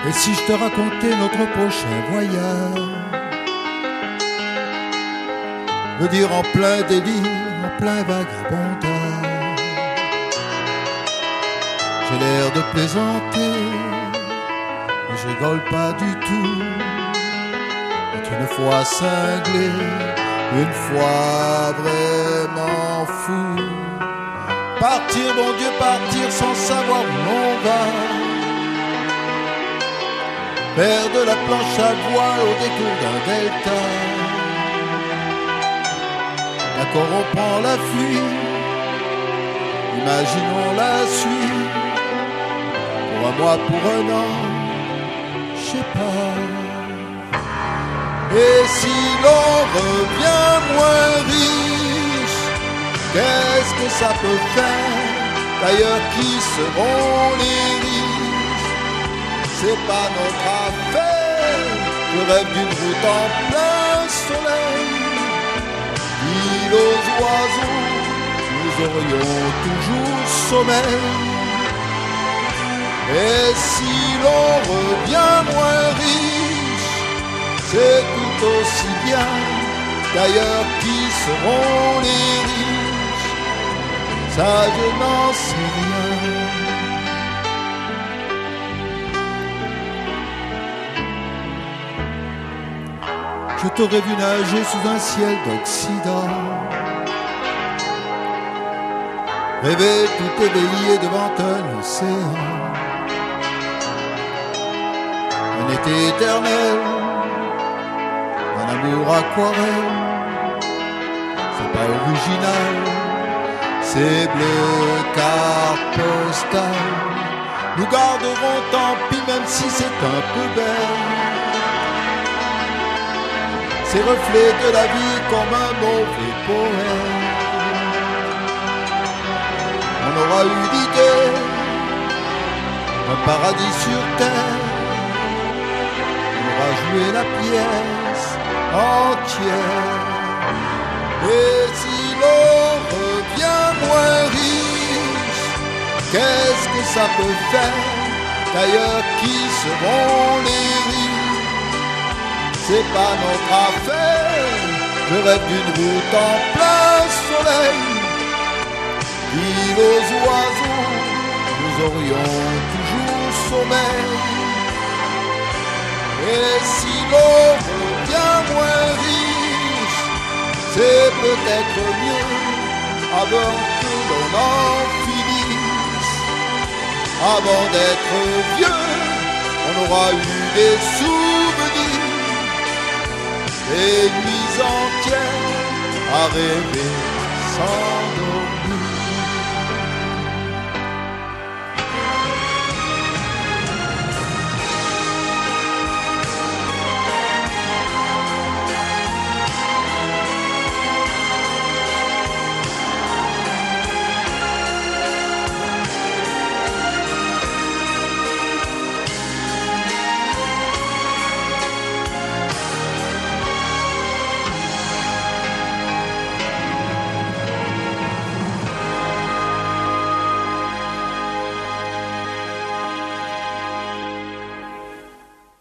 Et si je te racontais notre prochain voyage, veux dire en plein délire, en plein vagabondage. J'ai l'air de plaisanter, mais je rigole pas du tout. C'est une fois cinglé, une fois vraiment fou. Partir, mon Dieu, partir sans savoir où l'on va. Faire de la planche à voile au détour d'un delta. D'accord, on prend la fuite, imaginons la suite. Pour un mois, pour un an, je sais pas. Et si l'on revient moins riche, qu'est-ce que ça peut faire? D'ailleurs, qui seront les riches? C'est pas notre affaire. Je rêve d'une route en plein soleil. Île aux oiseaux, nous aurions toujours sommeil. Et si l'on revient moins riche, c'est tout aussi bien. D'ailleurs, qui seront les riches? Ça, je n'en sais rien. Je t'aurais vu nager sous un ciel d'Occident, rêver tout éveillé devant un océan. Un été éternel, un amour aquarelle. C'est pas original, c'est bleu carte postale. Nous garderons tant pis même si c'est un peu belle. Ces reflets de la vie comme un mauvais poème. On aura eu l'idée d'un paradis sur terre. On aura joué la pièce entière. Et si l'on revient moins riche, qu'est-ce que ça peut faire? D'ailleurs, qui seront les riches? C'est pas notre affaire. Je rêve d'une route en plein soleil. Île aux oiseaux, nous aurions toujours sommeil. Et si l'on revient moins riche, c'est peut-être mieux avant que l'on en finisse. Avant d'être vieux, on aura eu des souvenirs. Des nuits entières à rêver sans dormir.